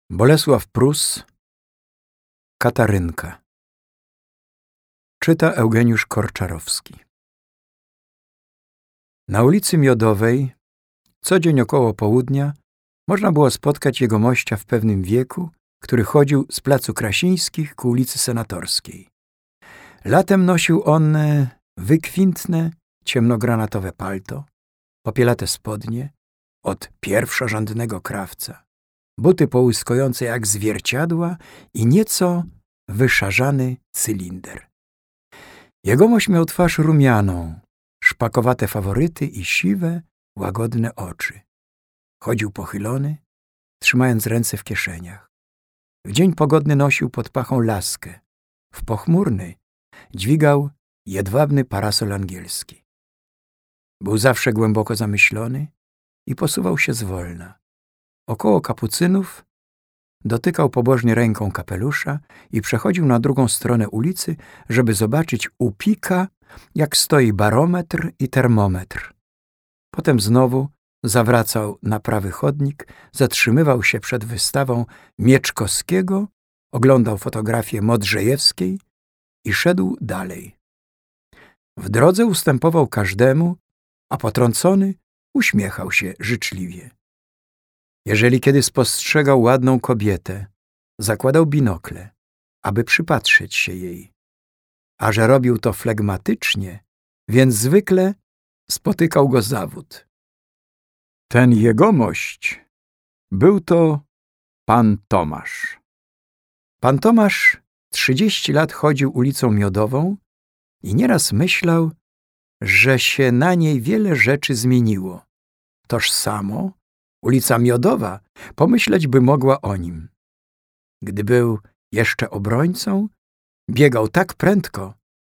Bolesław Prus, Katarynka. Czyta Eugeniusz Korczarowski. Na ulicy Miodowej co dzień około południa można było spotkać jegomościa w pewnym wieku, który chodził z placu Krasińskich ku ulicy Senatorskiej. Latem nosił on wykwintne, ciemnogranatowe palto, popielate spodnie od pierwszorzędnego krawca, buty połyskujące jak zwierciadła i nieco wyszarzany cylinder. Jegomość miał twarz rumianą, szpakowate faworyty i siwe, łagodne oczy. Chodził pochylony, trzymając ręce w kieszeniach. W dzień pogodny nosił pod pachą laskę, w pochmurny dźwigał jedwabny parasol angielski. Był zawsze głęboko zamyślony i posuwał się zwolna. Około kapucynów dotykał pobożnie ręką kapelusza i przechodził na drugą stronę ulicy, żeby zobaczyć u pika, jak stoi barometr i termometr. Potem znowu zawracał na prawy chodnik, zatrzymywał się przed wystawą Mieczkowskiego, oglądał fotografię Modrzejewskiej i szedł dalej. W drodze ustępował każdemu, a potrącony uśmiechał się życzliwie. Jeżeli kiedy spostrzegał ładną kobietę, zakładał binokle, aby przypatrzeć się jej. A że robił to flegmatycznie, więc zwykle spotykał go zawód. Ten jegomość był to pan Tomasz. Pan Tomasz 30 lat chodził ulicą Miodową i nieraz myślał, że się na niej wiele rzeczy zmieniło. Toż samo ulica Miodowa pomyśleć by mogła o nim. Gdy był jeszcze obrońcą, biegał tak prędko,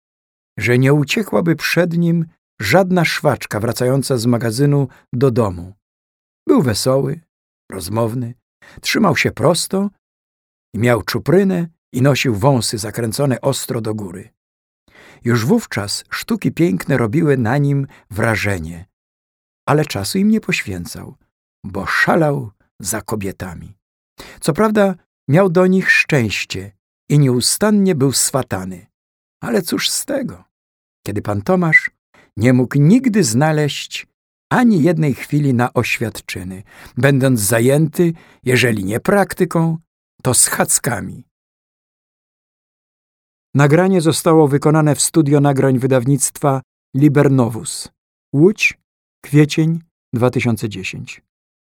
że nie uciekłaby przed nim żadna szwaczka wracająca z magazynu do domu. Był wesoły, rozmowny, trzymał się prosto i miał czuprynę i nosił wąsy zakręcone ostro do góry. Już wówczas sztuki piękne robiły na nim wrażenie, ale czasu im nie poświęcał, bo szalał za kobietami. Co prawda miał do nich szczęście i nieustannie był swatany, ale cóż z tego, kiedy pan Tomasz nie mógł nigdy znaleźć ani jednej chwili na oświadczyny, będąc zajęty, jeżeli nie praktyką, to schadzkami. Nagranie zostało wykonane w studio nagrań wydawnictwa Liber Novus, Łódź, kwiecień 2010.